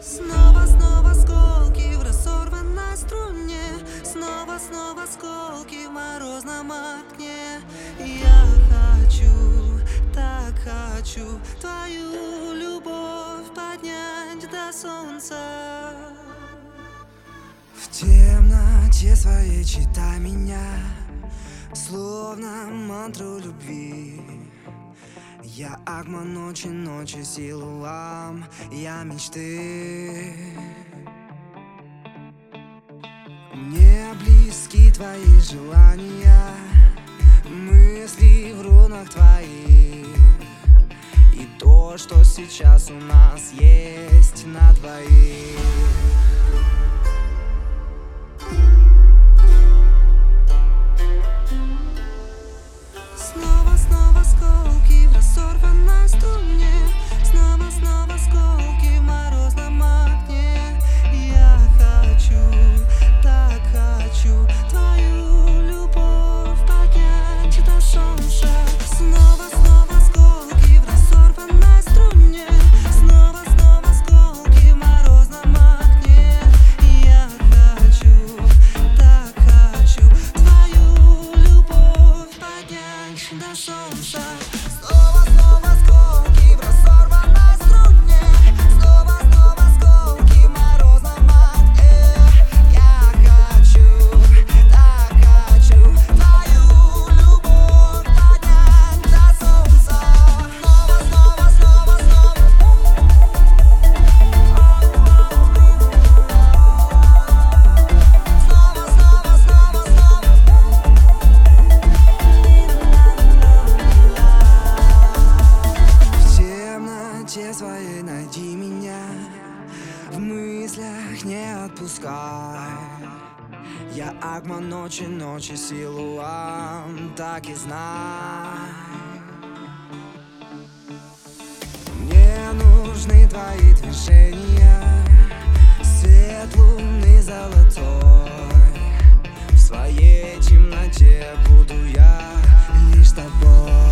Снова, снова осколки в разорванной струне. Снова, снова осколки в морозном окне. Я хочу, так хочу твою любовь поднять до солнца. В темноте своей читай меня, словно мантру любви. Я агма ночи, ночи силуам, я мечты. Мне близки твои желания, мысли в рунах твоих. И то, что сейчас у нас есть на двоих. Снова, снова осколки в разорванной струне. Снова, снова осколки в морозном окне. Я хочу, так хочу твою любовь поднять до солнца. Снова, снова осколки в разорванной струне. Снова, снова осколки в морозном окне. Я хочу, так хочу твою любовь поднять до солнца. Снова, снова осколки в разорванной струне. Снова, снова осколки в морозном окне. Я хочу, так хочу твою любовь поднять до солнца. Снова, снова, снова, снова. Снова, снова, снова, снова. В темноте своей найди меня, в мыслях не отпускай. Я агма ночи, ночи силуам, так и знай. Мне нужны твои движения, свет луны золотой. В своей темноте буду я лишь тобой.